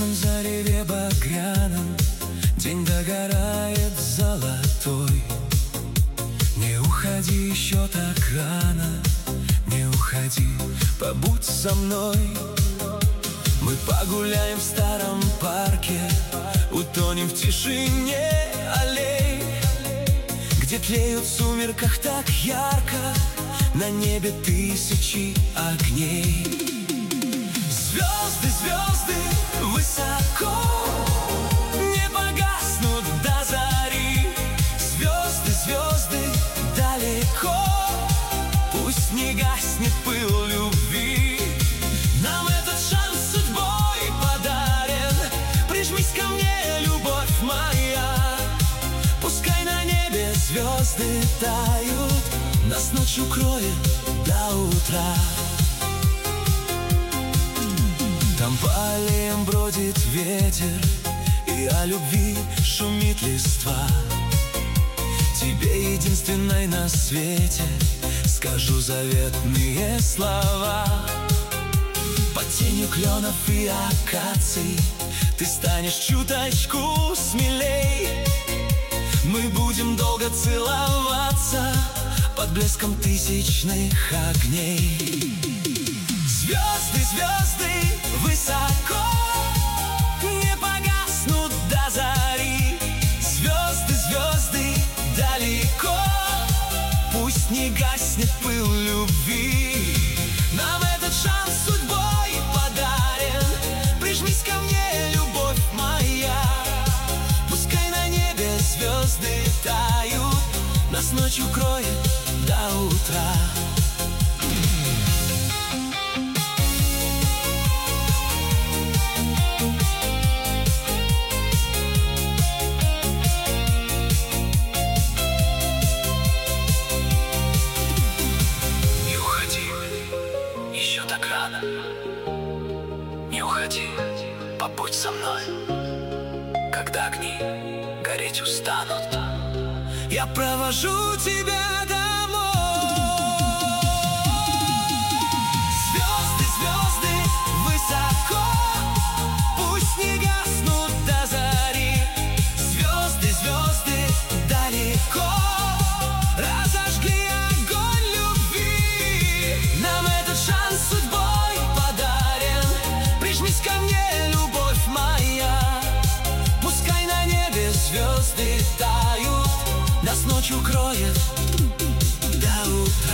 нежном зареве багряном день догорает золотой. Не уходи еще так рано, не уходи, побудь со мной. Мы погуляем в старом парке, утонем в тишине аллей, где тлеют в сумерках так ярко на небе тысячи огней. Звезды, звезды высоко не погаснут до зари. Звезды, звезды далеко, пусть не гаснет пыл любви. Нам этот шанс судьбой подарен. Прижмись ко мне, любовь моя. Пускай на небе звезды тают, нас ночь укроет до утра. Там по аллеям бродит ветер, и о любви шумит листва. Тебе, единственной на свете, скажу заветные слова. Под тенью кленов и акаций ты станешь чуточку смелей. Мы будем долго целоваться под блеском тысячных огней. Звезды, звезды высоко не погаснут до зари. Звезды, звезды далеко, пусть не гаснет пыл любви. Нам этот шанс судьбой подарен. Прижмись ко мне, любовь моя. Пускай на небе звезды тают, нас ночь укроет до утра. Не уходи, побудь со мной. Когда огни гореть устанут, я провожу тебя домой. Звезды, звезды высоко, пусть не гаснут до зари. Звезды, звезды далеко, разожгли огонь любви. Нам этот шанс судьбой подарен. Прижмись ко мне, любовь моя. Пускай на небе звезды тают, нас ночь укроет до утра.